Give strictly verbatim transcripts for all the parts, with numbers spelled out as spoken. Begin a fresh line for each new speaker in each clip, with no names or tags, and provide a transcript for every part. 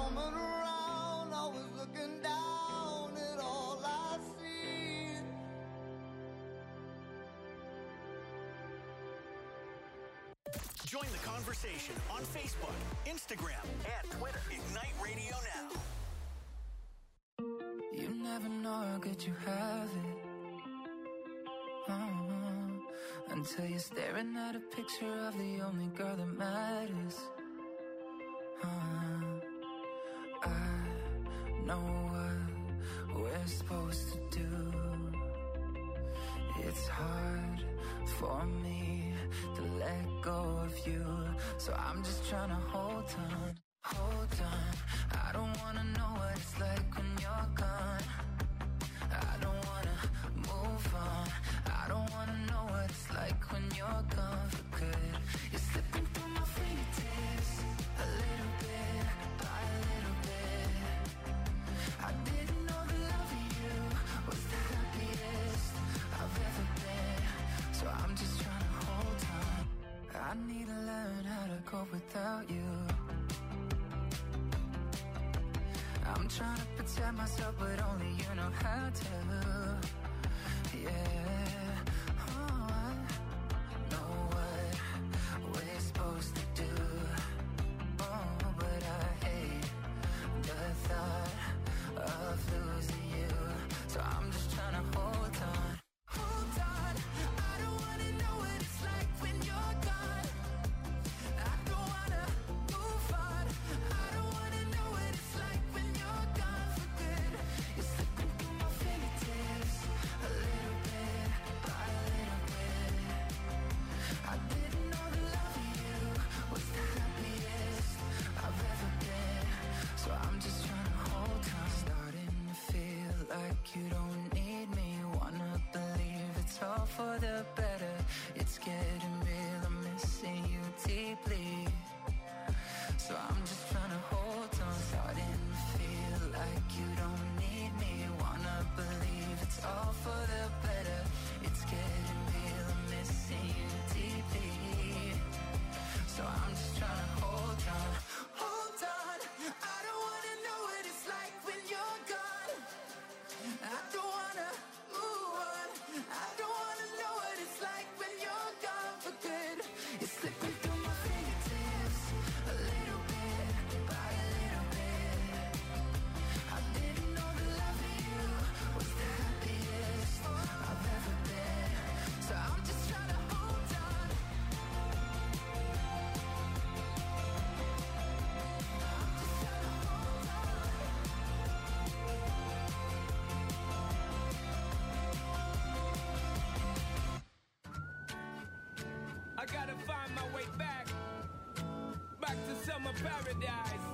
roaming around, always looking down at all I see.
Join the conversation on Facebook, Instagram, and Twitter. Ignite Radio Now.
You never know how good you have it. Uh-huh. Until you're staring at a picture of the only girl that matters. Uh-huh. I know what we're supposed to do. It's hard for me to let go of you, so I'm just trying to hold on, hold on. I don't wanna know what it's like when you're gone. I don't wanna move on. I don't wanna know what it's like when you're gone for good. You're slipping through my fingertips, a little bit by a little bit. I didn't know the love of you was the happiest I've ever been, so I'm just trying to hold on. I need to learn how to cope without you. I'm trying to protect myself, but only you know how to. Yeah, oh, I know what we're supposed to do. Oh, but I hate the thought of losing you, so I'm just trying to hold on. Hold on, I don't wanna know what it's like when you're gone. I don't wanna move on. I don't wanna know what it's like when you're gone for good. You're slipping through my fingertips, a little bit by a little bit. I didn't know the love of you was the happiest I've ever been, so I'm just trying to hold on. Starting to feel like you don't need me. Wanna believe it's all for the better. It's getting real, I'm missing you deeply, so I'm just trying to hold on. Starting to feel like you don't need me. Wanna believe it's all for the better. It's getting real, I'm missing you deeply, so I'm just trying to hold on. Hold on, I don't wanna know what it's like when you're gone. I don't wanna move on. I don't wanna know what it's like when you're gone for good. You're slipping through my fingertips, a little bit by a little bit. I didn't know the love of you was the happiest I've ever been, so I'm just trying to hold on.
I gotta find my way back, back to summer paradise.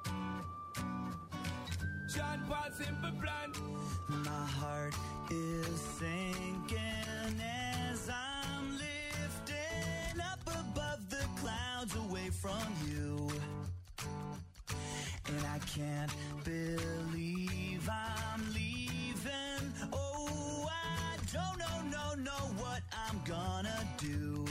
John Paul Simple Plan.
My heart is sinking as I'm lifting up above the clouds away from you. And I can't believe I'm leaving. Oh, I don't know, no, know what I'm gonna do.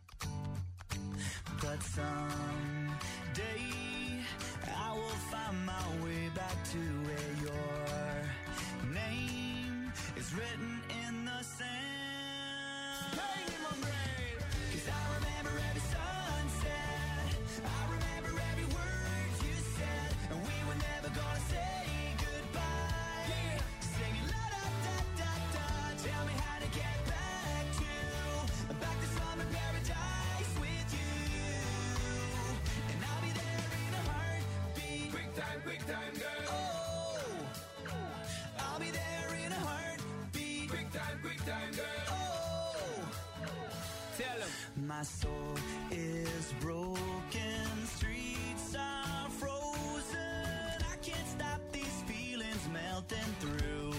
But someday I will find my way back to where your name is written in the sand.
Hey, my brain.
'Cause I remember every sunset, I remember every word you said, and we were never gonna say goodbye.
Yeah.
Singing la da da da da, tell me how to get back to, back to summer paradise with you. And I'll be there in a heartbeat.
Quick time, quick time, girl.
Oh, I'll be there in a heartbeat.
Quick time, quick time, girl.
Oh,
Tell him.
my soul is broken, streets are frozen. I can't stop these feelings melting through.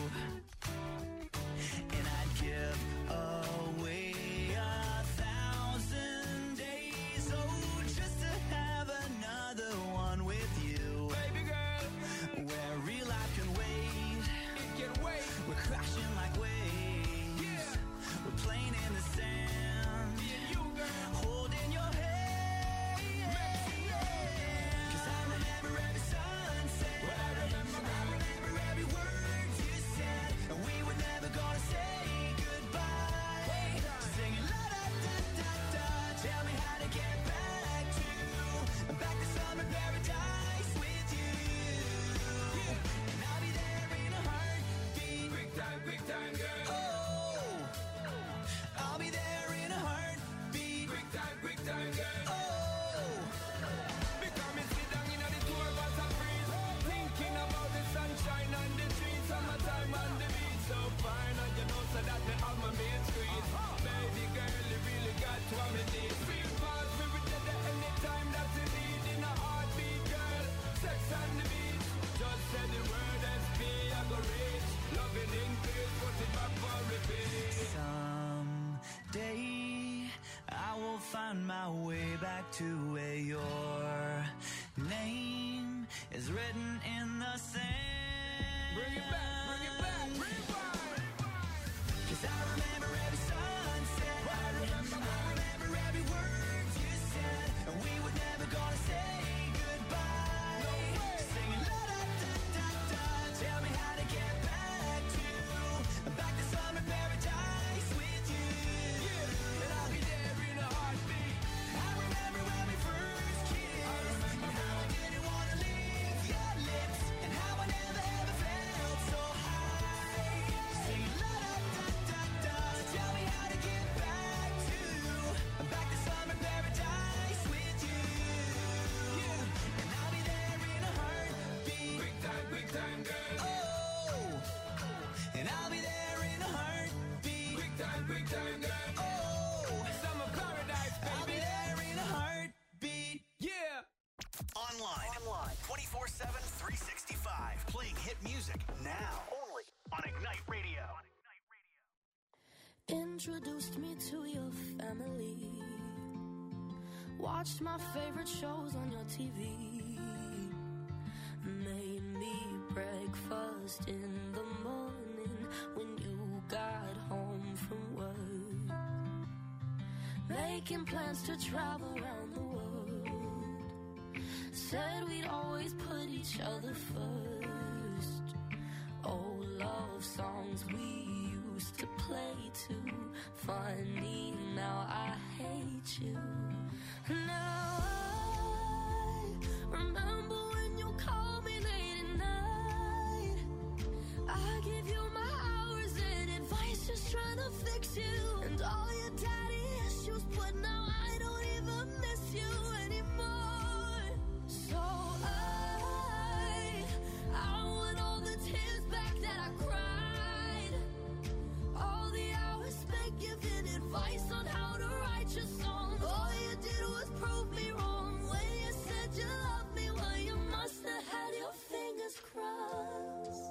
And I'd give away a thousand days, oh, just to have another one with you.
Baby girl,
Where real life can wait,
it can wait.
we're crashing like waves.
Yeah.
We're playing in the sand,
Me and you, girl.
holding your hand.
Mexico.
day I will find my way back to where your name is written in the sand.
Bring it back, bring it back, rewind.
'Cause I remember every sunset, I remember, I remember every word you said, and we were never gonna say goodbye.
No way.
Singing la da da da da, tell me how to get back to, back to summer paradise with you.
Yeah, and I'll be there in a heartbeat.
I remember when we first kissed,
I remember
and how I didn't wanna leave your lips, and how I never ever felt so high. Singing la da da da da, tell me how to get back to, back to summer paradise with you. Yeah, and I'll be there in a heartbeat.
Big time, big time, girl.
Oh, and I'll be there in a heartbeat.
Big time, big time, girl.
Oh,
Summer paradise,
I'll be
baby.
there in a heartbeat.
Yeah.
Online. Online. twenty-four seven, three sixty-five. Playing hit music now. Only on Ignite Radio.
Introduced me to your family. Watched my favorite shows on your T V. Made me breakfast in the morning when you got home from work. Making plans to travel around the world. Said we'd always put each other first. Old love songs we used to play too. Funny, now I hate you. Now I remember when you called me late at night. I give you my hours and advice, just trying to fix you. And all your daddy issues, but now I don't even miss you anymore. So I, I want all the tears back that I cried. All the hours spent giving advice on how to write your songs. All you did was prove me wrong when you said you loved me. Well, you must have had your fingers crossed.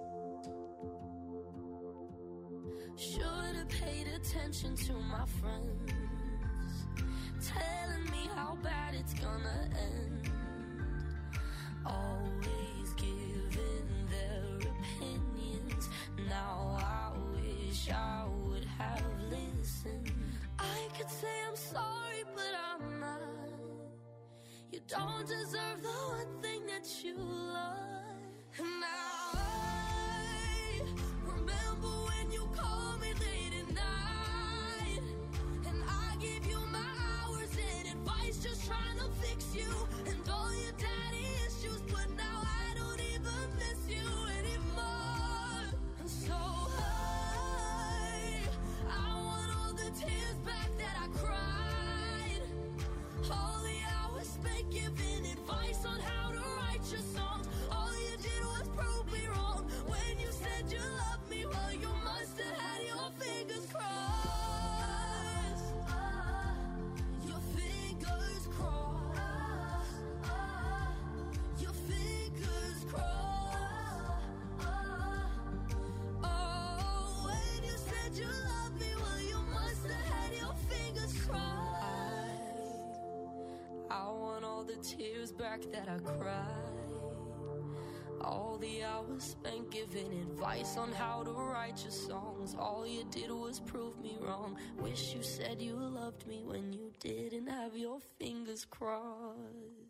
Should have paid attention to my friends, telling me how bad it's gonna end. Always giving their opinions. Now I wish I would have listened. I could say I'm sorry, but I'm not. You don't deserve the one thing that you love. Now I remember when you called me late at night, and I gave you my hours and advice, just trying to fix you. And all your daddy issues, but now I don't even miss you anymore. And so I, I want all the tears back that I cried. All the hours spent giving advice on how to write your songs. All you did was prove me wrong when you said you loved me. Well, you must have had your fingers crossed. Your fingers crossed. Your fingers crossed. Oh, when you said you loved me, well, you must have had your fingers crossed. I want all the tears back that I cried. All the hours spent giving advice on how to write your songs. All you did was prove me wrong. Wish you said you loved me when you didn't have your fingers crossed.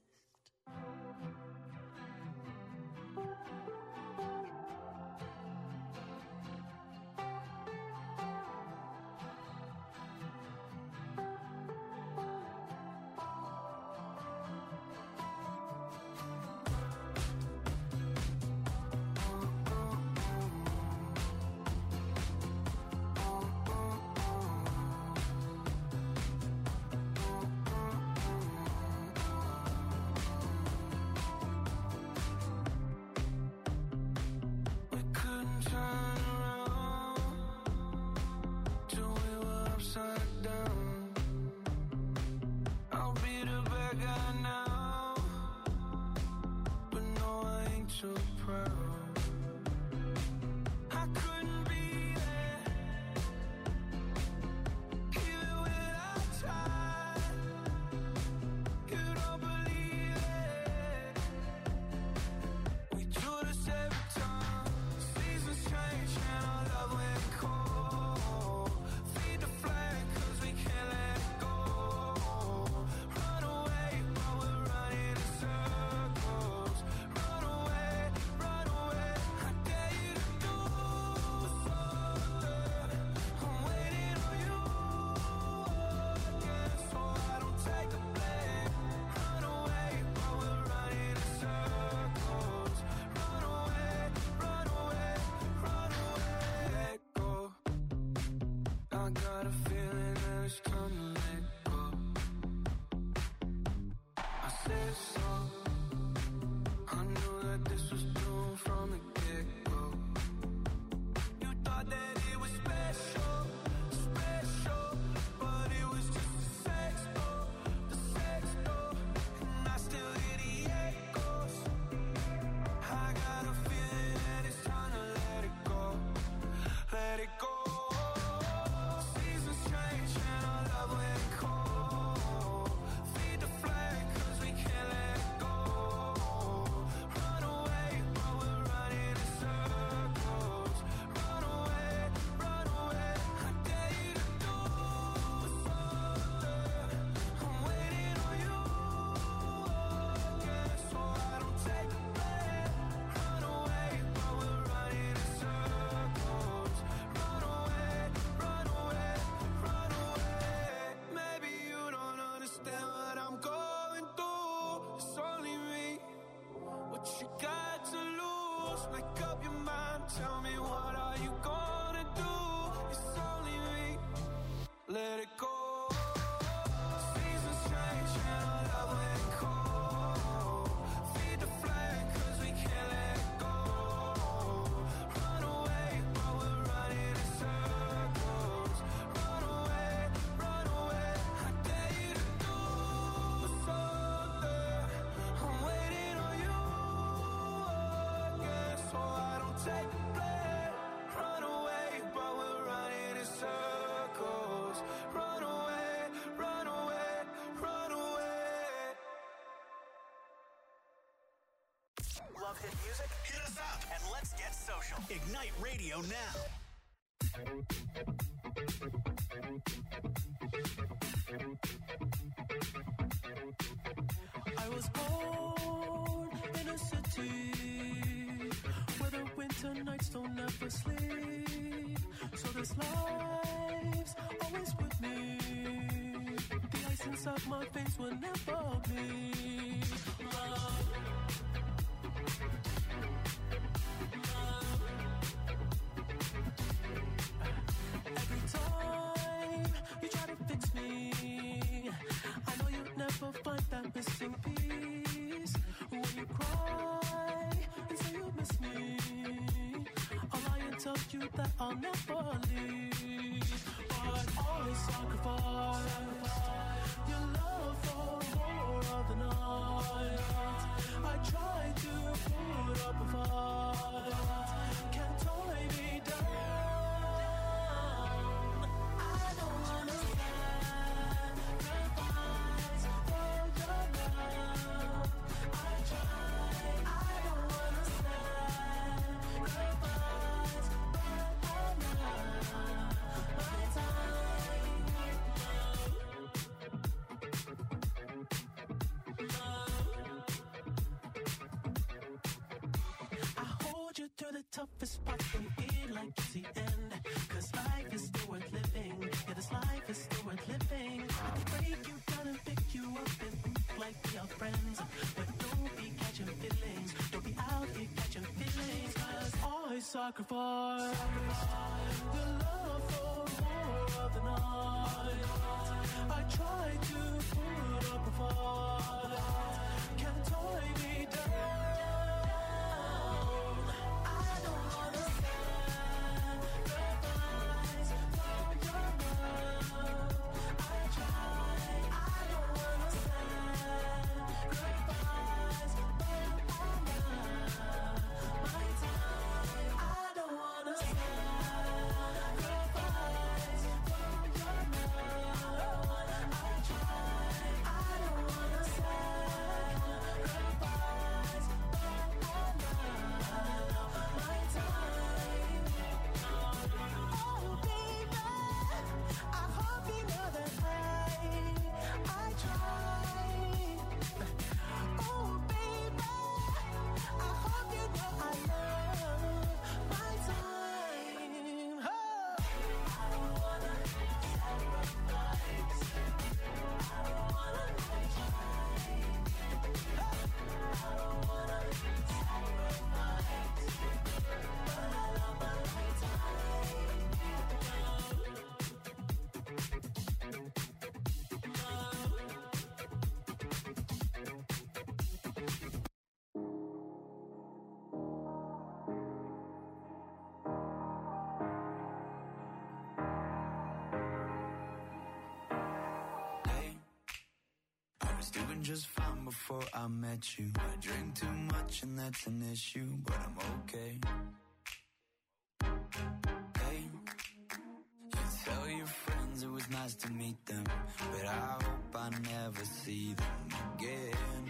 you got to lose. Make up your mind, tell me what are you gonna do? It's only me, let it go. Seasons change and our love let go. Feed the flame cause we can't let it go. Run away but we're running in circles. Run away, run away, I dare you to do something. I'm waiting on you again, so I don't take the blame. Run away, but we're running in circles. Run away, run away, run away.
Love hit music? Hit us up and let's get social. Ignite Radio now.
I was born in a city where the winter nights don't ever sleep. So this life's always with me. The ice inside my veins will never bleed. Love. Every time you try to fix me, I know you'll never find that missing piece. When you cry and say you miss me, I'll lie and tell you that I'll never leave. But always sacrifice your love for more of the night. I try to put up a fight, can't tie me down. I don't wanna sacrifice for your love. I try, I don't wanna sacrifice, but I'm not my time. I hold you through the toughest parts and feel like it's the end. Cause life is still worth living. Yeah, this life is still worth living. I can break you down and pick you up and think like we are friends. But don't be catching feelings. Don't be out here catching feelings. Cause I sacrifice the love for more of the night. I try to put up a fight, can't tie me down. I don't wanna sacrifice for your love. I try, I don't wanna sacrifice, but I'm not my time. I don't wanna sacrifice for your love. I try, I don't wanna sacrifice, but I'm not my time. Oh baby, I hope you know that I, I try. Oh baby, I hope you know I love my time. Oh. I don't wanna sacrifice. I don't wanna try. I don't wanna sacrifice, but I love my time.
Hey, I was doing just fine before I met you. I drink too much and that's an issue, but I'm okay. Hey, you tell your friends it was nice to meet them, but I hope I never see them again.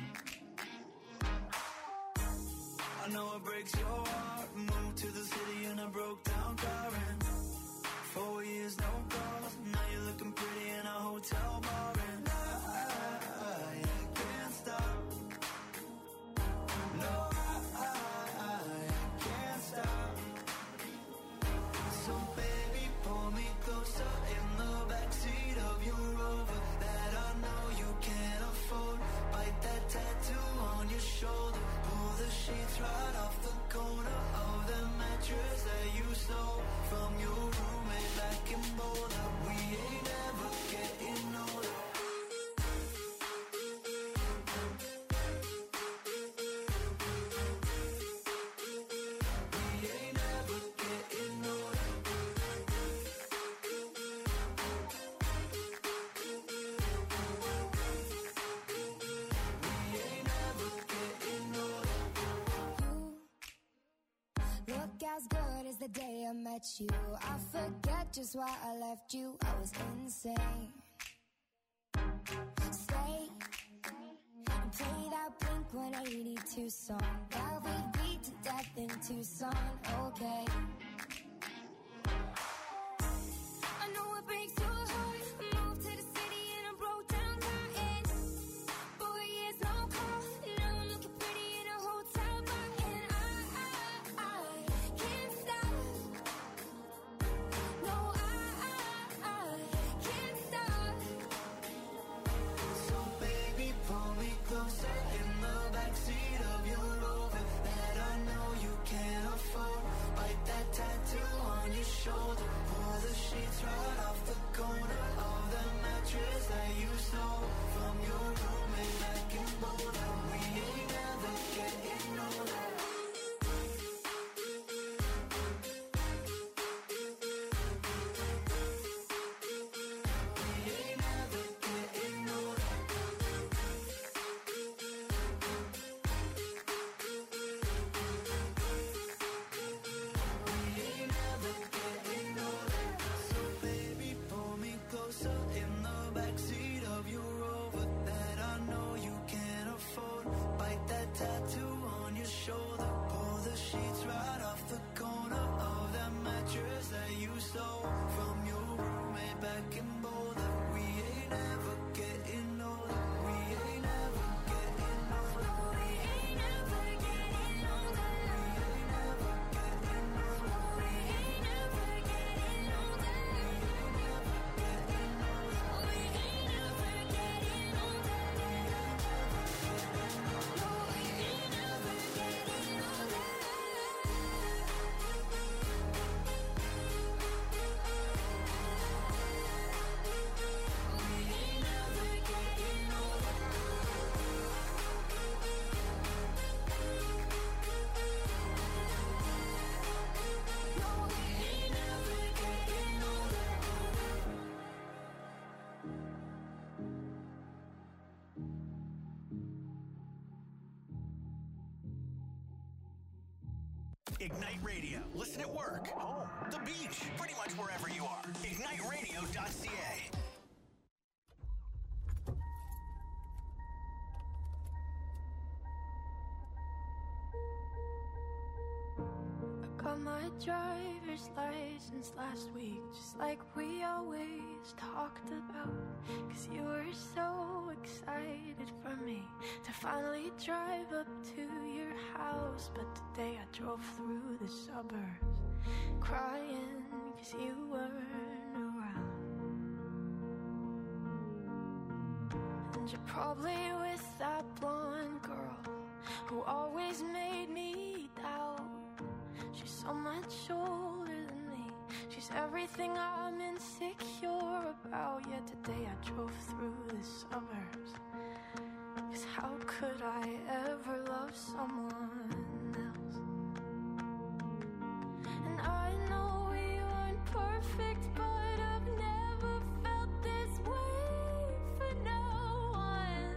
I know it breaks your heart. Moved to the city and I broke down crying. Four years, no calls. Now you're looking pretty in a hotel bar, and I, I can't stop. No, I, I can't stop. So baby, pull me closer in the backseat of your Rover that I know you can't afford. Bite that tattoo on your shoulder. Pull the stole from your roommate back in Boulder. We ain't ever getting older. We ain't ever getting older. We ain't ever getting older.
Look as good as the day I met you. I forget just why I left you. I was insane. Stay and play that Blink one eighty-two song that we beat to death in Tucson. Okay. I know it breaks your heart. Moved to the city and I broke down crying. Four years no call. Now I'm looking pretty in a hotel bar, and I, I, I can't stop. No, I, I, I can't stop.
So baby, pull me closer in the backseat of your Rover that I know you can't afford. Bite that tattoo on your shoulder. Pull the sheets right off the corner of the mattress that you stole from your roommate back in Boulder. We ain't never getting older. We ain't never getting older. We ain't never getting older. So baby, pull me closer in the backseat of your Rover that I know you can't afford. Bite that tattoo on your shoulder. Pull the sheets right off the corner of that mattress that you stole from your roommate back in Boulder. We ain't ever getting older. We ain't ever getting older.
We ain't never getting older.
We ain't never getting older.
We ain't never getting older. We ain't never getting older. No, we ain't never getting older. We ain't never getting older. No, we ain't never getting older.
Ignite Radio. Listen at work, home, the beach, pretty much wherever you are. ignite radio dot c a.
I got my driver's license last week, just like we always talked about. Cause you were so excited for me to finally drive up to your house. But today I drove through the suburbs crying cause you weren't around. And you're probably with that blonde girl who always made me doubt. She's so much older than me. She's everything I'm insecure about. Yet today I drove through the suburbs. Cause how could I ever love someone else? And I know we aren't perfect, but I've never felt this way for no one.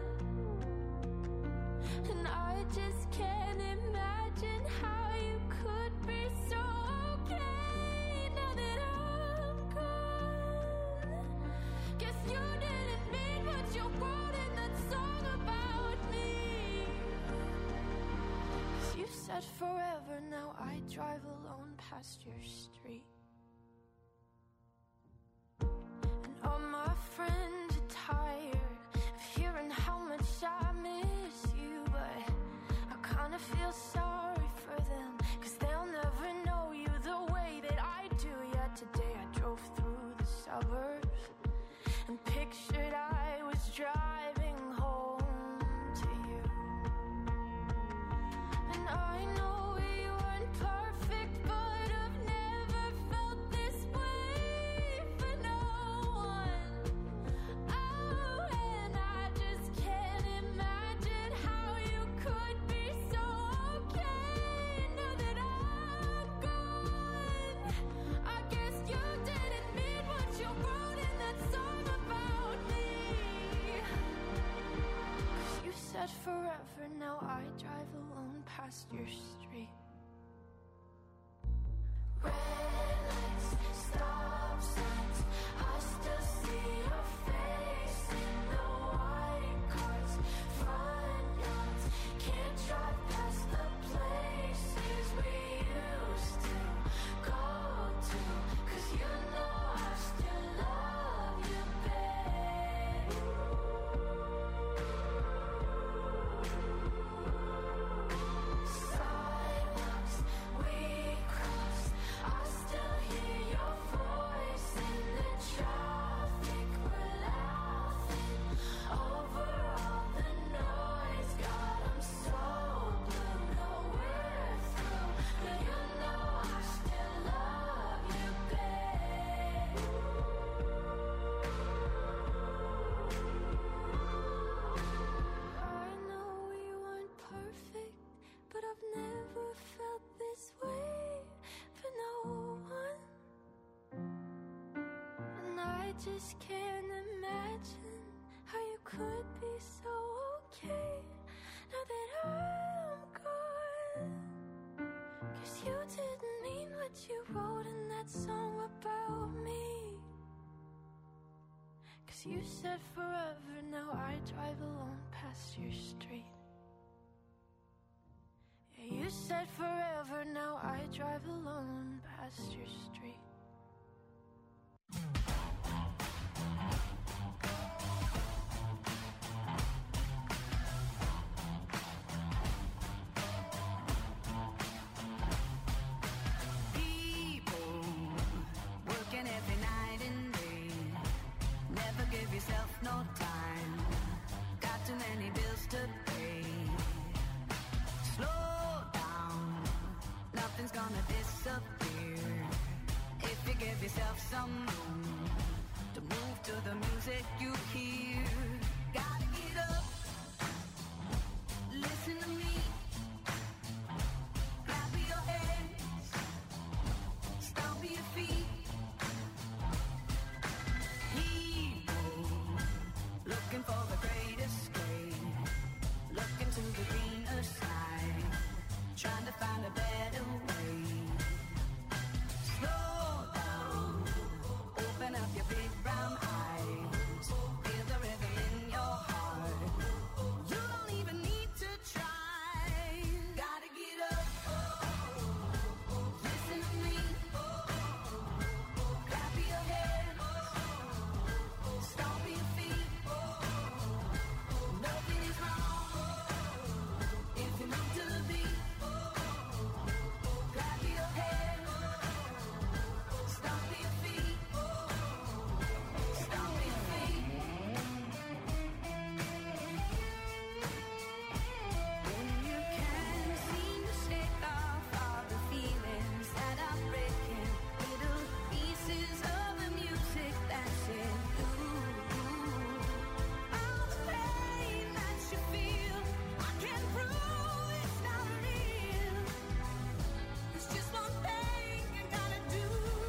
And I just can't imagine how you could be so okay now that I'm gone. Guess you didn't mean what you wrote in that song about me. 'Cause you said forever, now I drive alone past your street. And all my friends are tired of hearing how much I miss you. But I kinda feel sorry for them, 'cause they'll never know you the way that I do. Yet today I drove through the suburbs and pictured I was driving home to you. And I know we weren't perfect, but I've never
your street.
Red lights, stop signs, I still see your face in the white cars, front yards. Can't drive past the places we used to go to, 'cause you know I still love you, babe. Sidewalks we crossed, I still hear your voice in the traffic. We're laughing over all the noise. God, I'm so blue, no we're through, but you know I still love you, babe. I know we weren't perfect, but I've never felt this way for no one. And I just can't imagine how you could be so okay now that I'm gone. 'Cause you didn't mean what you wrote in that song about me. 'Cause you said forever, now I drive alone past your street. Yeah, you said forever, now I drive alone past your street.
People working every night and day. Never give yourself no time. Got too many bills to pay. Slow down, nothing's gonna disappear if you give yourself some room to move to the music you hear. Gotta get up, listen to me. Clap your hands, stomp your feet. People looking for the great escape, looking to the greener side, trying to find a better way. Slow down, open up your big brown eyes, feel the rhythm in your heart. You don't even need to try. Gotta get up, listen to me. Clap your hands, stomp your feet. Nothing is wrong if you move to the beat. Clap your hands, stomp your feet, stomp your feet. When you can't seem to shake off all the feelings that are breaking, little pieces of the music that's in you. All the pain that you feel, I can't prove it's not real. It's just one thing you gotta do.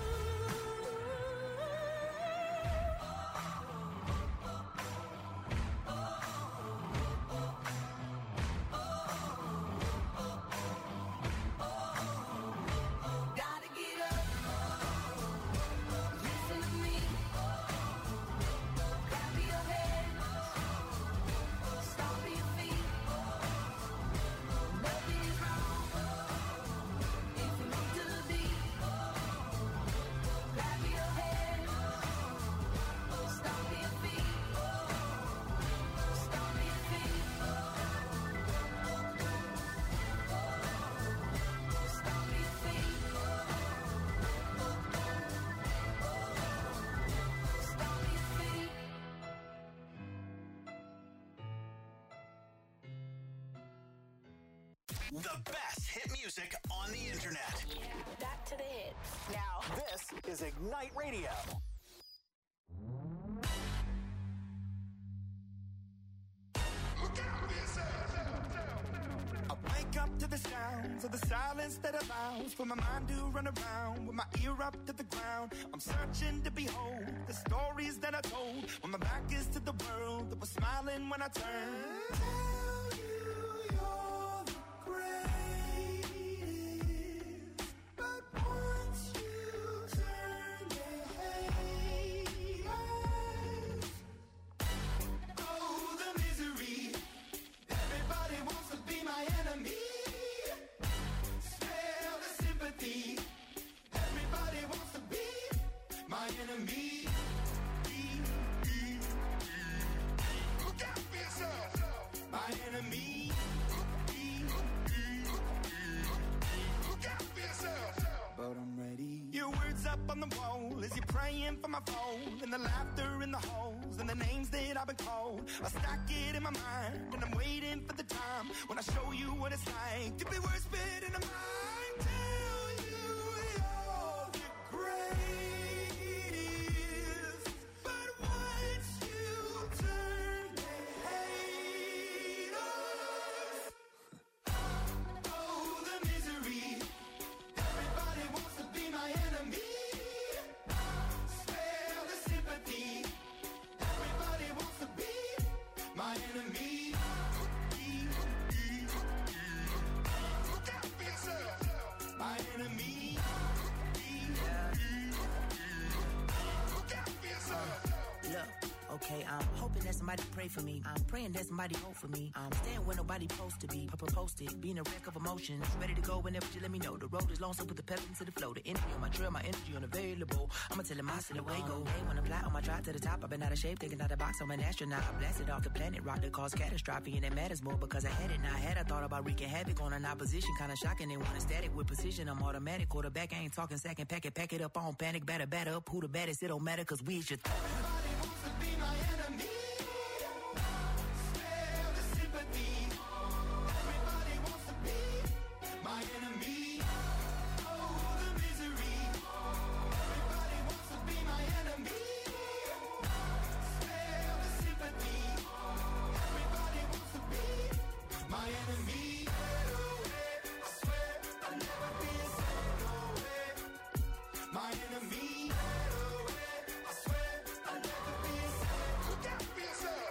Gotta get up, listen to me. Clap your hands, stomp your feet. Nothing is wrong if you move to the beat. Clap your hands, stomp your feet, stomp your feet, stomp your feet, stomp your feet.
The best hit music on the internet.
Back to the hits. Now,
This is Ignite Radio.
I wake up to the sounds of the silence that allows for my mind to run around with my ear up to the ground. I'm searching to behold the stories that I told when my back is to the world that was smiling when I turned. Tell you you're the greatest.
up on the wall as you're praying for my phone, and the laughter in the halls and the names that I've been called. I stack it in my mind and I'm waiting for the time when I show you what it's like to be worse fit in a mind. Tell you you're the greatest, but once you turn, they hate us. Oh, the misery. Everybody wants to be my enemy. Spare the sympathy. Everybody wants to be my enemy. Look out for yourself. My enemy. Look out for yourself.
Look, okay, I'm hoping that somebody pray for me. I'm praying that somebody hope for me. I'm staying where nobody supposed to be. Papa posted, being a wreck of emotions. Ready to go whenever you let me know. The road is long, so put the pep into the flow. The energy on my trail, my energy unavailable. I'ma tell him I see the way go. Hey, when I fly on my drive to the top, I've been out of shape, thinking out the box. I'm an astronaut. I blasted off the planet, rock that caused catastrophe, and it matters more because I had it. Now I had I thought about wreaking havoc on an opposition, kinda shocking. They want a static with precision. I'm automatic. Quarterback, I ain't talking second pack it, pack it up on panic, batter, batter up. Who the baddest? It don't matter, cause we just.
Everybody wants to be my enemy. Spare the sympathy. Everybody wants to be my enemy. Oh, the misery. Everybody wants to be my enemy. Spare the sympathy. Everybody wants to be my enemy. I swear I'll never be a saint, no way. My enemy. I swear I'll never be a saint. Look out for yourself.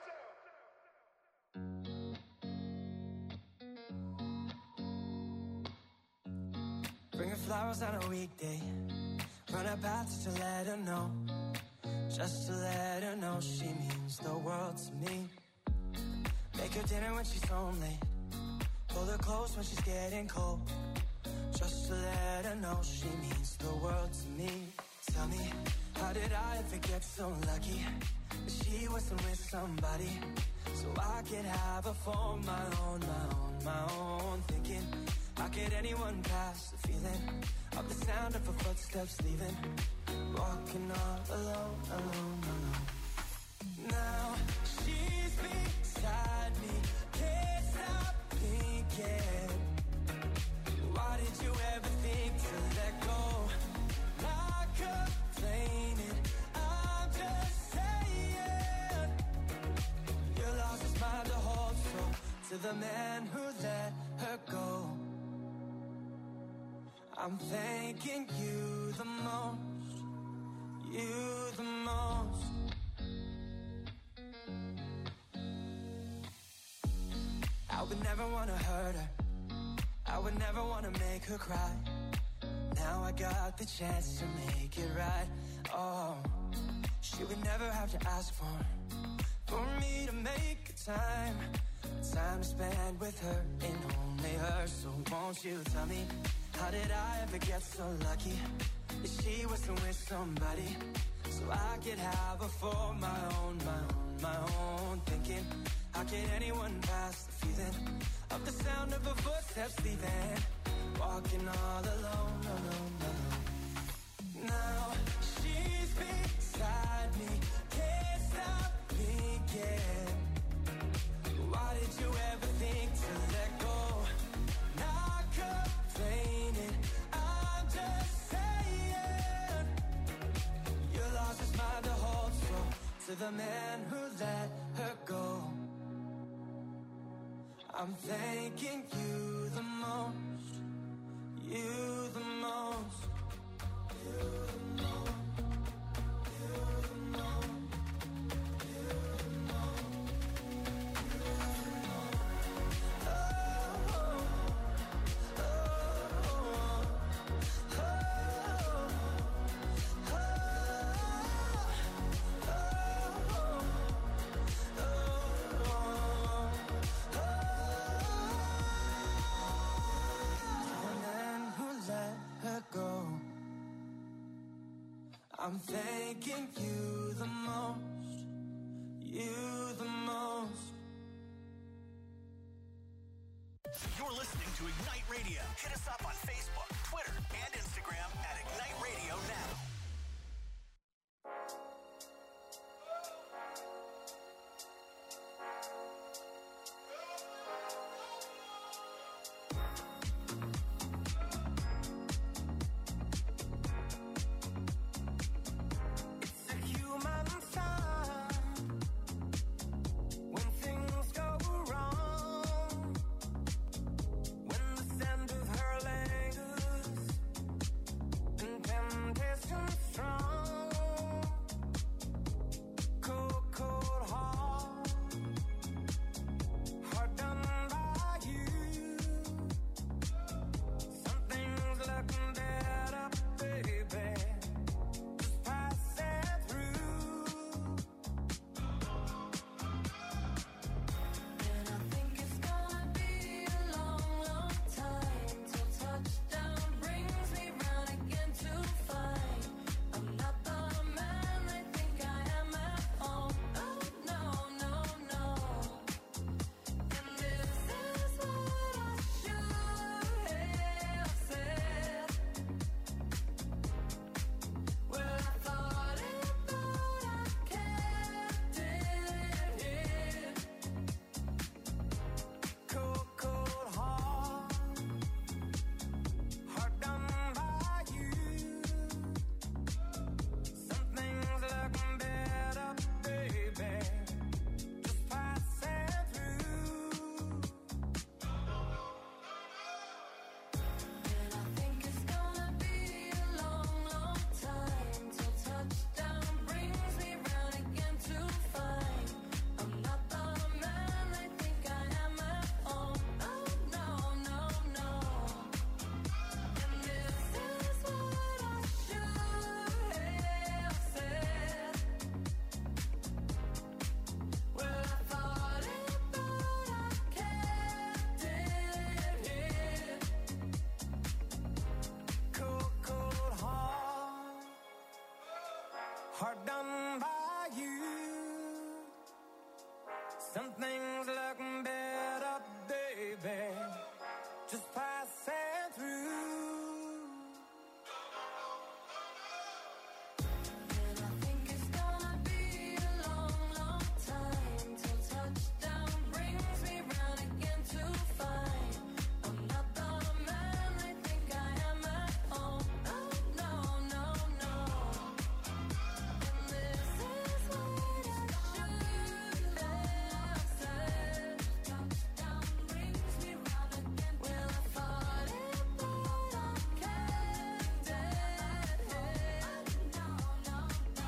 Bring her flowers on a weekday. Run her paths to let her know. Just to let her know she means the world to me. Make her dinner when she's home late. Pull her close when she's getting cold. Just to let her know she means the world to me. Tell me, how did I ever get so lucky that she wasn't with somebody so I could have her for my own, my own, my own. Thinking, how could anyone pass the feeling of the sound of her footsteps leaving? Walking all alone, alone, alone. Now she's beside me, can't stop thinking. Why did you ever think to let go? Not complaining, I'm just saying. You lost his mind to hold so to the man who let her go. I'm thanking you the most, you the most. I would never wanna hurt her, I would never wanna make her cry. Now I got the chance to make it right. Oh, she would never have to ask for For me to make a time Time to spend with her and only her. So won't you tell me, how did I ever get so lucky that she wasn't with somebody so I could have her for my own, my own, my own. Thinking, how can anyone pass the feeling of the sound of her footsteps leaving? Walking all alone, alone, alone. Now she's beside me, can't stop thinking. Why did you ever think to let go? Not complaining, I'm just saying. You lost his mind to hold so to the man who let her go. I'm thanking you the most, you the most, you the most, you the most. I'm thanking you the most, you the most.
You're listening to Ignite Radio. Hit us up on Facebook, Twitter, and Instagram at Ignite Radio Now.
Some things look better, baby, just passing through.
And I think it's gonna be a long, long time till touchdown brings me round again to find I'm not the man I think I am at home. No, no, no, no. And this is what I should have said. Touchdown brings me round again. Well, I thought it, but I can't dead head. No, no, no.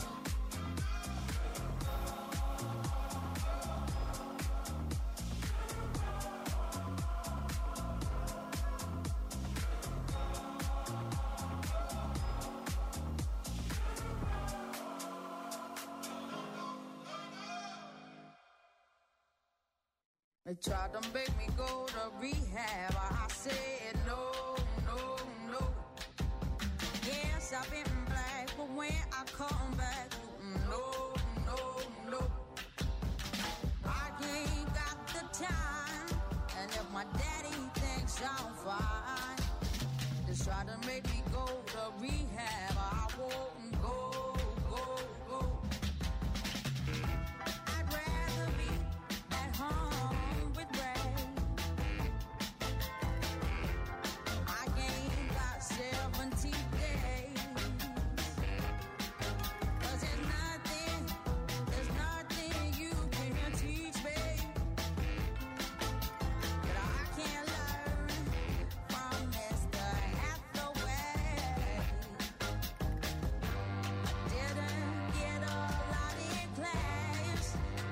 They tried to make me go to rehab. I said no, no, no. Yes, I've been black, but when I come back, no, no, no. I ain't got the time, and if my daddy thinks I'm fine, they try to make me go to rehab. I won't go, go, go. I'd rather be at home with Ray. I ain't got seventy days. 'Cause there's nothing, there's nothing you can teach me that I can't learn from Mister Hathaway. I didn't get a lot in class,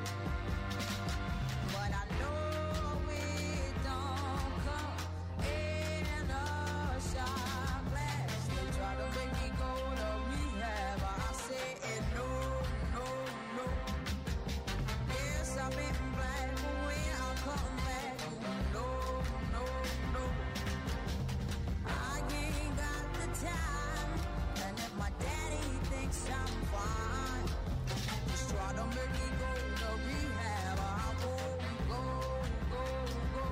but I know it don't come in a shot glass. They try to make me go to rehab. I said no, no, no. Yes, I've been black, but when I come back, no, no, no. I ain't got the time, and if my daddy thinks I'm fine, just try to make me go to rehab. I won't go, go, go.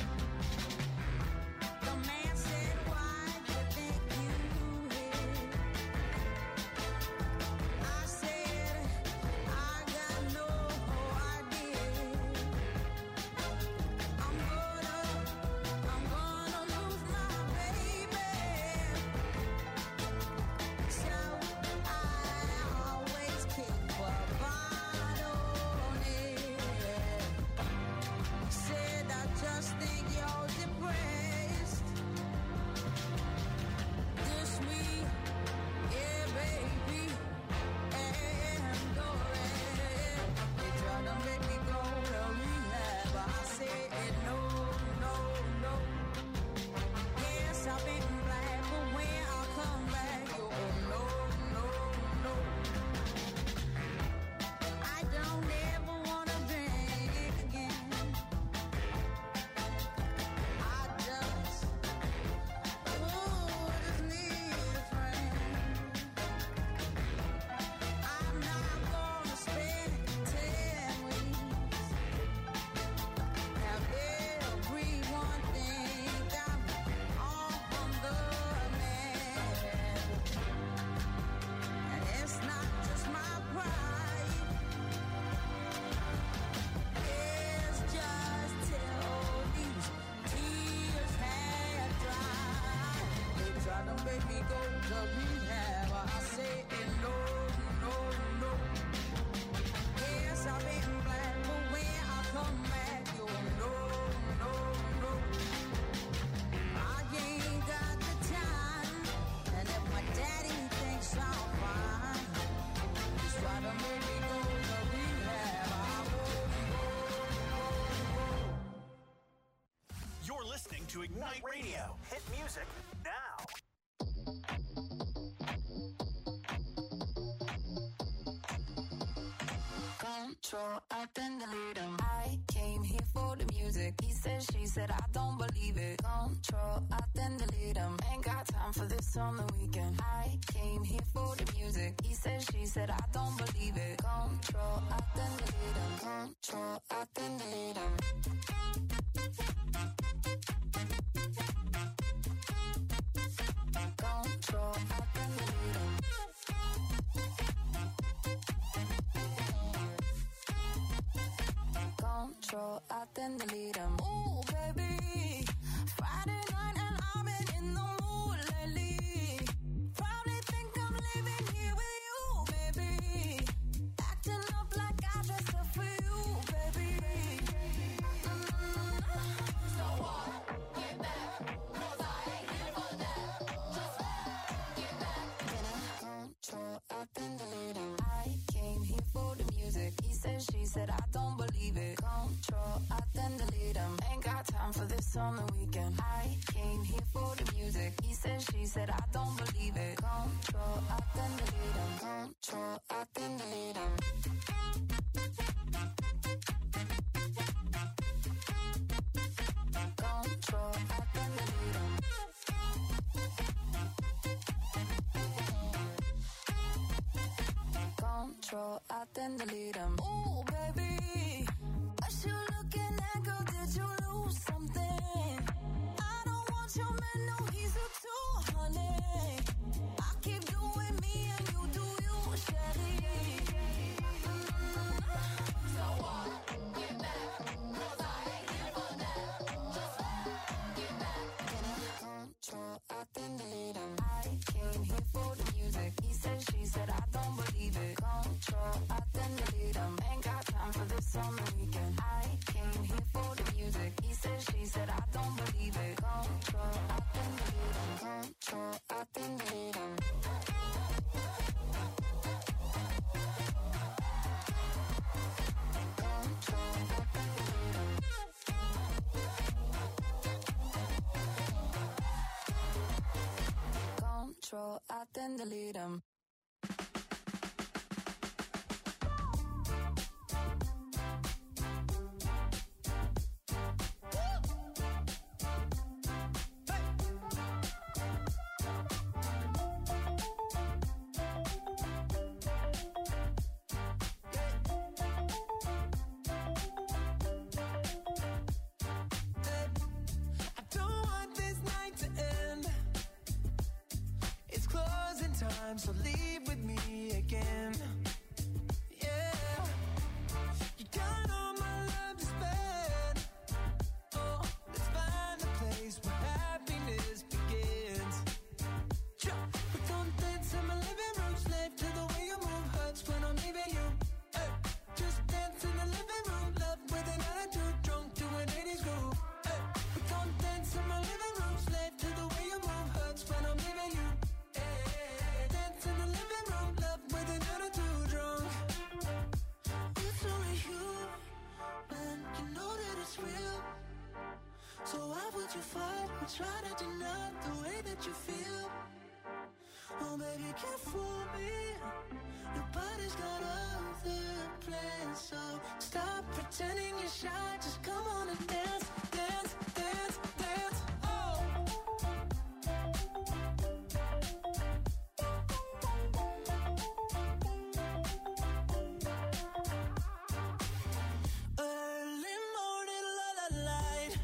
The man said, why you think you hit? I said, I got no idea. I'm gonna, I'm gonna lose my baby. So I always keep a bottle on it. Said I just think you're depressed. This me, yeah, baby, and go red. They try to make me go to rehab. I said no, no, no. Yes, I've been black, but when I come back, you no, no, no. I don't ever wanna drink again. I just, ooh, just need a friend. I'm not gonna spend ten weeks. Have everyone think I'm off on the man. And it's not just my pride. It's just till these tears had dried. They try to make me go to rehab. I say no, no, no. Yes, I've been black, but when I come back, you no, no, no. I ain't got the time, and if my daddy thinks I'm fine, just try to make me go to rehab. I won't go, go, go.
You're listening to Ignite Radio. Hit music now.
Control, I then delete 'em. I came here for for the music. He said, she said, I don't believe it. Control, I then delete him. Ain't got time for this on the weekend. I came here for the music. He said, she said, I don't believe it. Control, I then delete him. Control, I then delete him. Control, I then delete him. Control, I then delete him. Ooh, baby, Friday night and I've been in the mood lately. Probably think I'm living here with you, baby. Acting up like I dressed up for you, baby. Mm. So what? Get back, 'cause I ain't here for that. Just get back. Then I control, I then delete him. I came here for the music. He said, she said, I don't believe it. Control, I then delete him. Ain't got time for this on the weekend. I came here for the music. He said, she said, I don't believe it. Control, I then delete him. Control, I then delete him. Control, I then delete him. Control, I then delete him. Ooh, baby, what you looking at, girl? Did you lose something? I don't want your man, no, he's a two, honey. I keep doing me and you do you, Sherry. Mm. So what? Get back, 'cause I ain't here for that. Just get back. Then I control, I then delete him. I came here for the music. He said, she said, I don't believe it. Control, I then delete him. Ain't got time for this on the weekend. I came here for the music. He said, she said, I don't believe it. Control, I then delete him. Control, I then delete him. Control, I then delete him. Control, I then delete him.
I don't want this night to end. It's closing time, so leave with me again. Yeah, you got all my love to spend. Oh, let's find a place where happiness begins. Sure. We don't dance in my living room, slave to the way you move. Hurts when I'm leaving you. Hey, just dance in the living room, love with an attitude, drunk to an eighties groove. Hey, we don't dance in my living room, slave to the way you move. Hurts when I'm leaving you. Hey, dance in the living room, love with an attitude, drunk. It's only you, man, you know that it's real. So why would you fight or try to deny the way that you feel? Oh, baby, you can't fool me. Your body's got other plans, so stop pretending you're shy. Just come on and dance, dance, dance, dance. Oh. Early morning, la la light.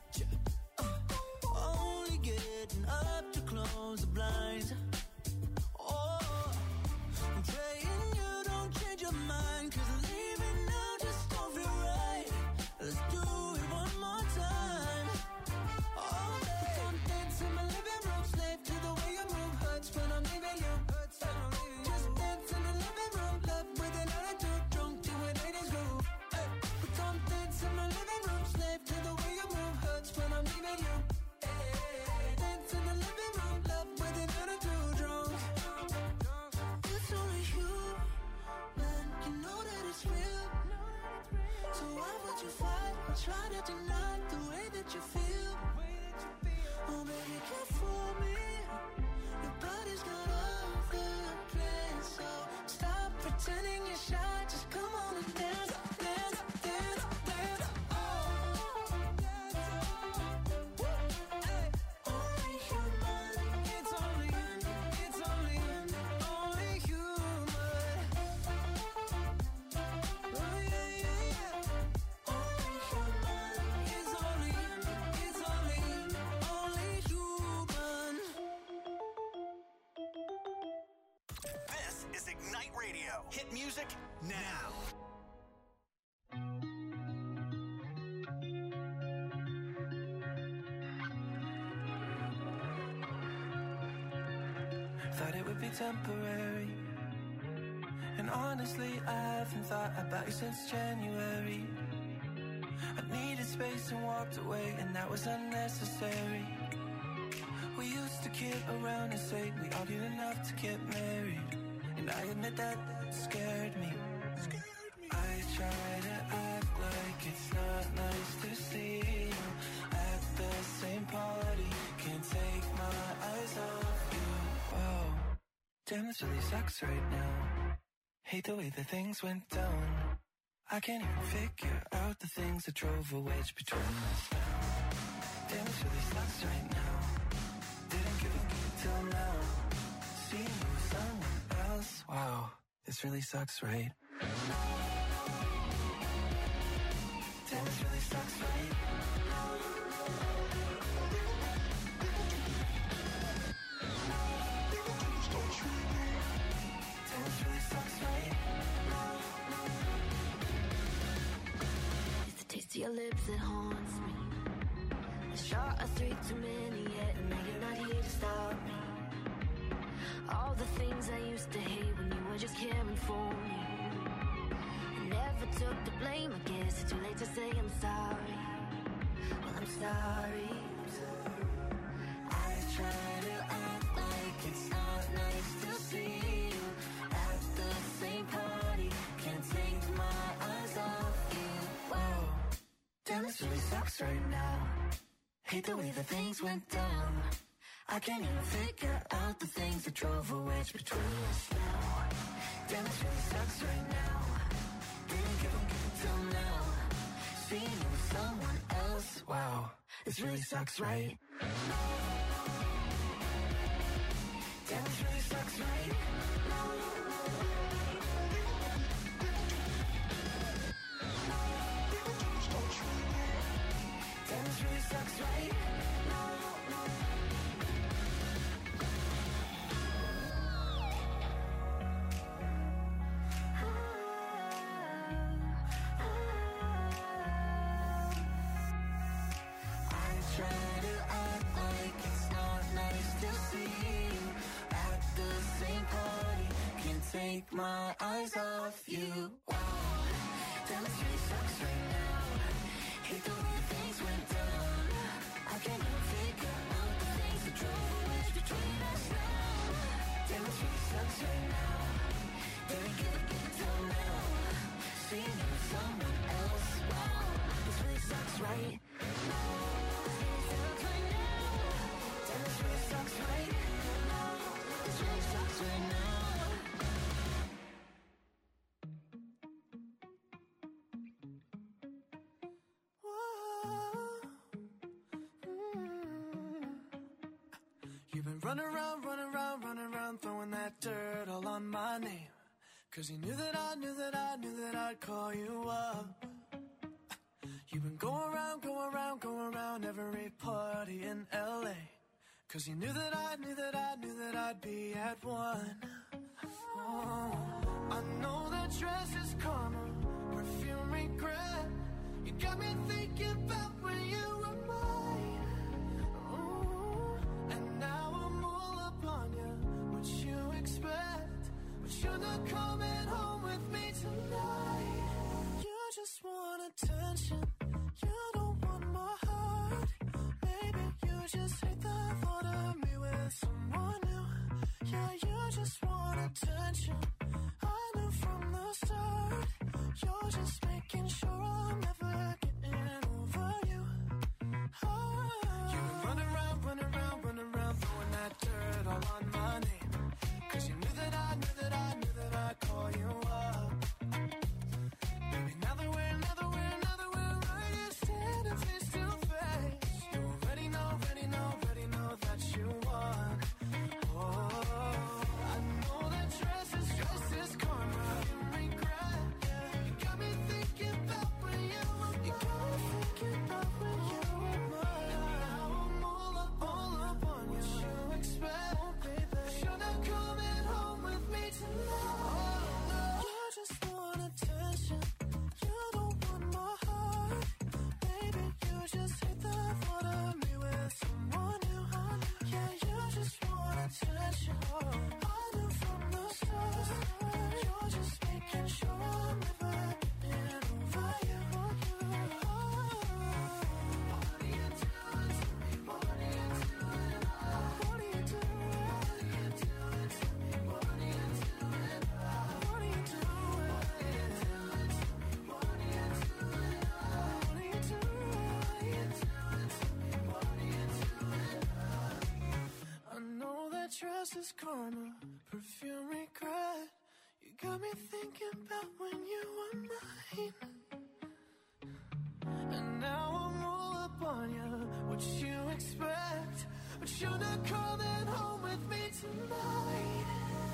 Uh, only getting up to close the blinds. Oh, I'm praying you don't change your mind, 'cause leaving now just don't feel right. Let's do it one more time. Oh, baby, come dance in my living room, slave to the way you move. Hurts when I'm leaving you. Just dance in the living room, love with an attitude, drunk to an eighties groove. Hey, but come dance in my living room, slave to the way you move. Hurts when I'm leaving you. Hey, dance in the living room, love with an attitude, drunk. It's only you, man, you know that it's real. So why would you fight or try to deny the way that you feel? Oh, baby, you can't fool me. Your body's got other plans, so stop pretending you're shy. Just come on and dance, dance, dance, dance. Oh.
Radio. Hit music now.
Thought it would be temporary, and honestly I haven't thought about you since January. I needed space and walked away, and that was unnecessary. We used to kid around and say we argued enough to get married, and I admit that scared me. I try to act like it's not nice to see you at the same party. Can't take my eyes off you. Wow, damn, this really sucks right now. Hate the way that things went down. I can't even figure out the things that drove a wedge between us now. Damn, this really sucks right now. Didn't give a fuck till now. Seeing you with someone else. Wow, this really sucks, right? Damn, this really sucks, right? Damn, this really sucks, right?
It's the taste of your lips that haunts me. A shot of three too many yet, and now you're not here to stop me. All the things I used to hate when you were just caring for me. I never took the blame, I guess it's too late to say I'm sorry. Well, I'm sorry.
I try to act like it's not nice to see you at the same party. Can't take my eyes off you. Wow, damn, this really sucks right now. Hate the way that things went down. I can't even figure out the things that drove a wedge between us now. Damn, this really sucks right now. Didn't give a fuck till now. Seeing you with someone else. Wow, this really sucks, right? Damn, this really sucks, right? Damn, this really sucks, right? Take my eyes off you. Wow, damn, this really sucks right now. Hate the way things went down. I can't even figure out the things that drove a wedge between us now. Damn, this really sucks right now. Didn't give a fuck till now. Seeing you with someone else. Wow, this really sucks, right? Damn, this really sucks, right? This really sucks right now. Run around, run around, run around, throwing that dirt all on my name. Cause you knew that I knew that I knew that I'd call you up. You've been going around, going around, going around every party in L A. Cause you knew that I knew that I knew that I'd be at one. Oh, I know that dress is karma, perfume regret. You got me thinking about when you were mine. Oh, and now what you expect, but you're not coming home with me tonight. You just want attention, you don't want my heart. Maybe you just hate the thought of me with someone new. Yeah, you just want attention, I knew from the start. You're just making sure I'm never getting over you. Oh, you run around, run around, run around, throwing that dirt all on my name. Cause you knew that I knew that I knew that I'd call you up. Baby, now that we're, now that we're, now that we're right here standing face to face, you already know, already know, already know that you won. Oh, I know that dress is, dress is karma, you regret. You got me thinking about when you were, you trust is karma, perfume regret. You got me thinking about when you were mine. And now I'm all up on you, what you expect. But you're not coming home with me tonight.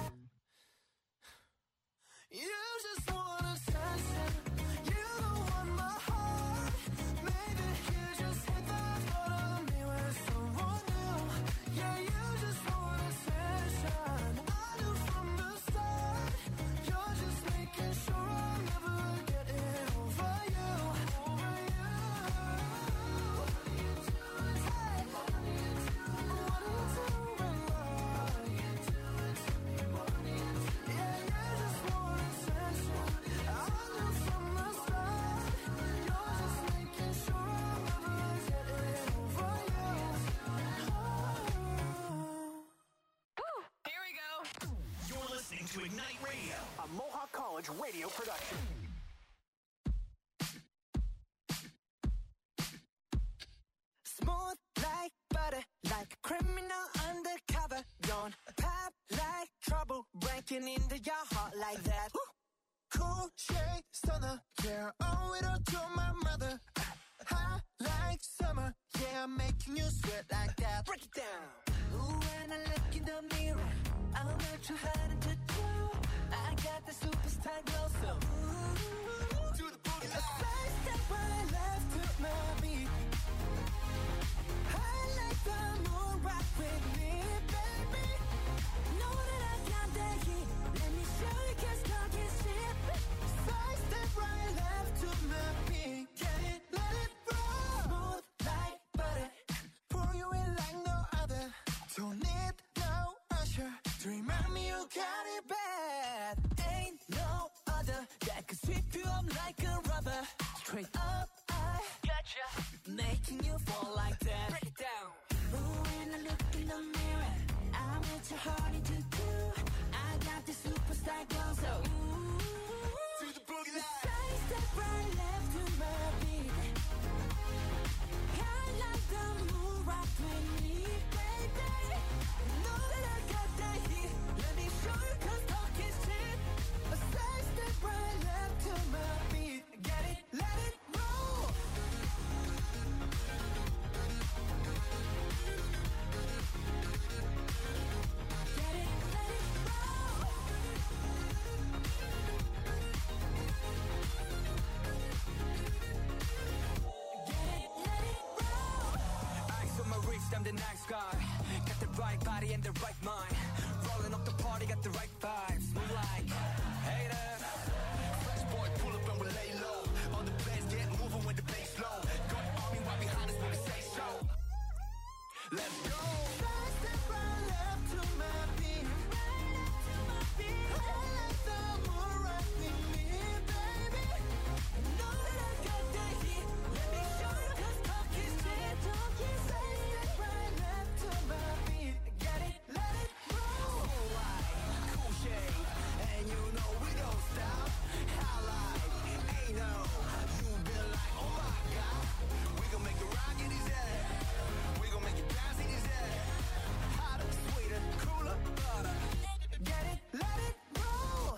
You just want attention, you don't want my heart. Maybe you just hit the thought of me with someone new. Yeah, you just want attention, I knew from the start. You're just making sure I'll never get it over you, over you. What are you doing? Hey, what are you doing? What are you doing, love? What are you doing to me? What are you doing? Yeah, you just want attention, I knew from the start. You're just making sure I'll never get it over you.
Ooh, here we go. You're listening to Ignite Radio, a Mohawk College radio production.
Smooth like butter, like a criminal undercover. Don't pop like trouble, breaking into your heart like that.
Cool shade stunner, yeah, owe it all to my mother. Hot like summer, yeah, I'm making you sweat like that.
Break it down. Ooh, when I look in the mirror, I'm not too hard to do. I got the superstar glow, so ooh,
Do the boogie
a side step right left to my beat. I like the moon rock with me, baby. Know that I got the heat. Let me show you, 'cause talk is cheap.
Side step right left to my beat. Get it, let it roll.
Smooth like butter.
Pour you in like no other. Don't need no usher to remind me you got it bad.
Ain't no other that could sweep you up like a rubber. Straight up, I gotcha, making you fall like that. Break it down. Ooh, when I look in the mirror, I'm what your heart to do. I got the superstar glow, so ooh,
Do the boogie line.
side step right left to my beat. I like the moon rock with me, baby. Know that I got that heat. Let me show you, 'cause talk is cheap.
A side step right left to my beat. Get it, let it roll.
Get it, let it roll. Get it, let it roll.
Eyes on my wrist, I'm the nice guy. Got the right body and the right mind. Rolling up the party, got the right vibes. Move like haters.
Fresh boy, pull up and we lay low. On the bass, get moving with the bass low. Got the army right behind us when we say so. Let's go. Side step right left to my beat. I like the moon rock with me, baby.
Know that I got that heat. Let me show you, 'cause talk is cheap. Talk is
Side step right left to my beat. Get it, let it roll.
Cool shade, and you know we don't stop.
Highlight, ain't no. You been like, oh my God. We gon' make it rock in his head. We gon' make it bounce in his head. Hotter, sweeter, cooler, butter. Get it, let it roll.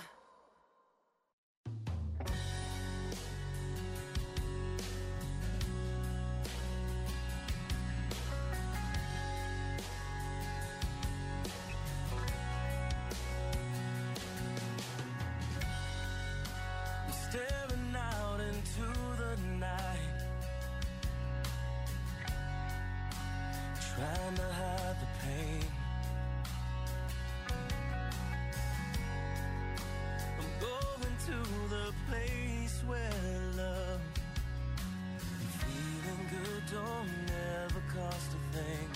I'm staring out into the night, trying to hide the pain. I'm going to the place where love and feeling good don't ever cost a thing.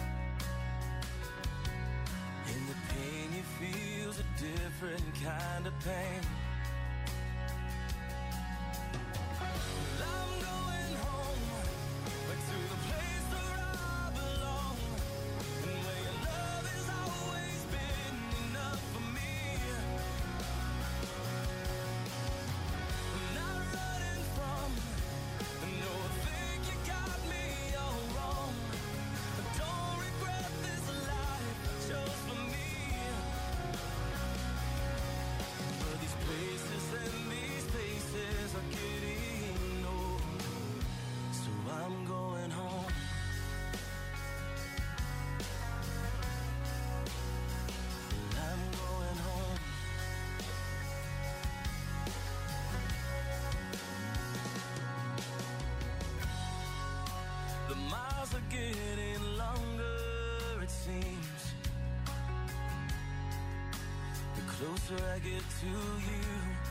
And the pain you feel's a different kind of pain. I'm going home, back to the place where I belong, and where your love has always been enough for me. I'm not running from, no, I think you got me all wrong. I don't regret this life I chose for
closer I get to you.